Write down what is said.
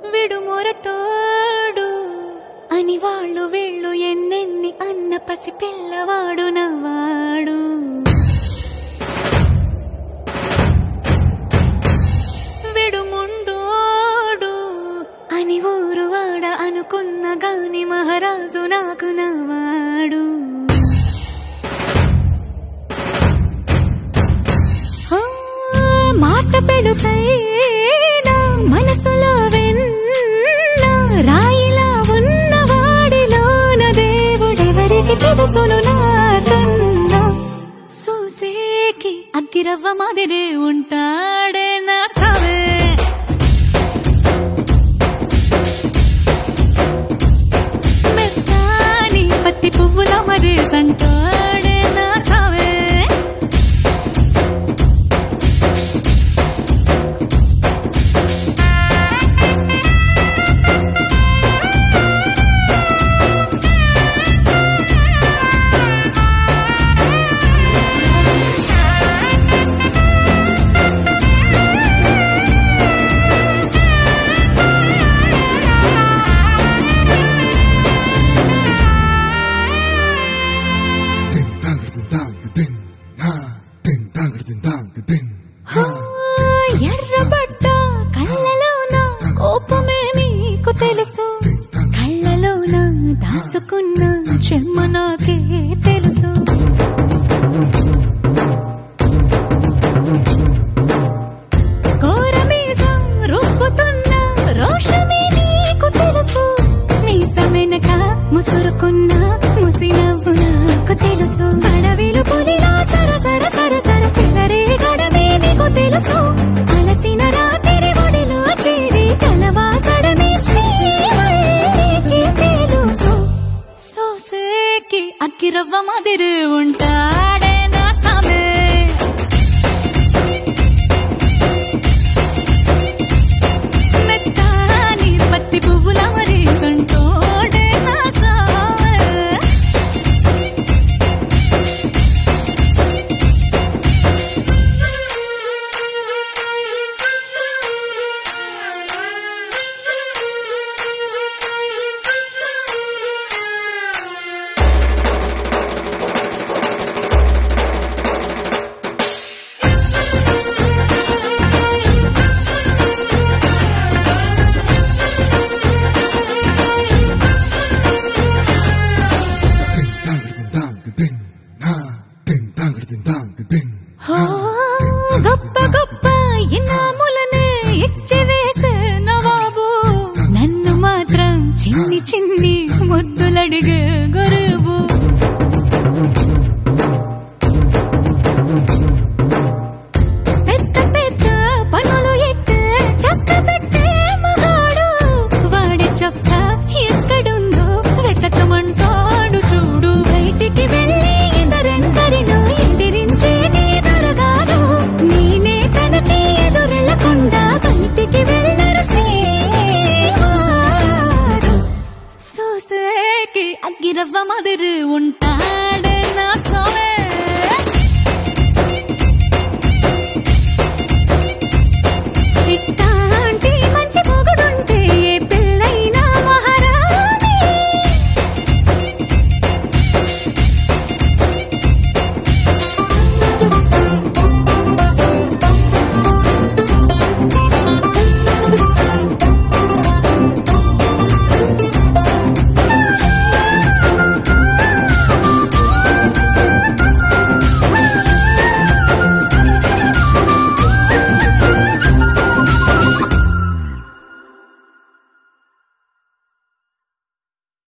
విడు మొరటోడు అని వాళ్ళు వీళ్ళు ఎన్నెన్ని అన్న పసి పిల్లవాడు నవ్వాడు. విడు ముండోడు అని ఊరు వాడ అనుకున్న గాని మహారాజు నాకు నవ్వాడు. మాట పెడుసైనా మనసులో వెన్న రాయిలా ఉన్నవాడిలోన దేవుడెవరికి తెలుసును నాకన్నా. సూసేకి అగ్గిరవ్వ మాదిరే ఉంటాడే నా సావే. మెత్తాని పత్తి పువ్వుల మరేసంటాడే నా సావే. ఎర్రబడ్డ కళ్ళలోన కోపమే నీకు తెలుసు, కళ్ళలోన దాచుకున్న చెమ్మ నాకే తెలుసు. కోరమీసం రుబ్బుతున్న రోషమే నీకు తెలుసు, మీసమెనక ముసురుకున్న ముసినవ్వు నాకు తెలుసు. అడవిలు పులిలా సరసర సరసర చివరే గడమే నీకు తెలుసు. అలసిన రాత్రి ఒడిలో చేరి కలవాచడమే శ్రీవల్లికి తెలుసు. సోసేకి అగ్గిరవ్వ మాదిరి ఉంటాడే నా సామే. మెత్తాని పత్తి పువ్వుల మరేసంటోడే నా సామే. గొప్ప గొప్ప ఇనాములనే ఇచ్చివేసే నవాబు, నన్ను మాత్రం చిన్ని చిన్ని ముద్దులడిగే